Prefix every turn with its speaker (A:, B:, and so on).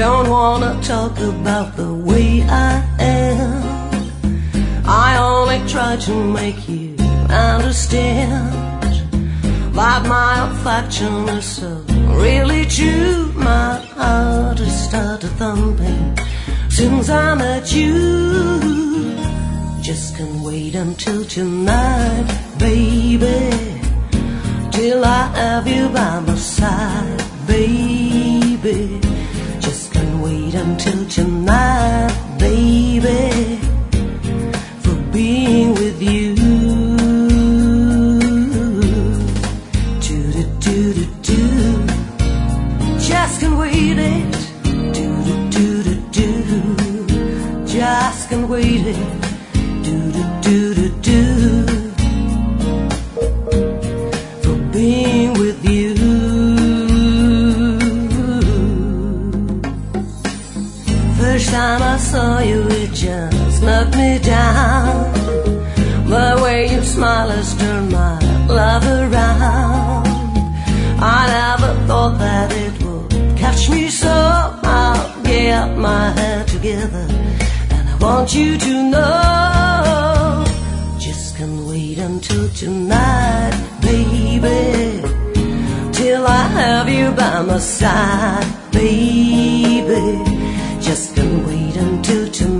A: don't wanna talk about the way I am. I only try to make you understand that my affection is so really true. My heart has started thumping since I met you. Just can't wait until tonight, baby, till I have you by my side, baby. Just can't wait until tonight, baby, for being with you. Do-do-do-do-do. Just can't wait it. Do-do-do-do-do. Just can't wait it. Do-do-do-do-do. For being with you. First time I saw you, it just knocked me down. The way you smile has turned my love around. I never thought that it would catch me so. I'll get my head together, and I want you to know. Just can't wait until tonight, baby, till I have you by my side, baby. Just can't wait until tonight.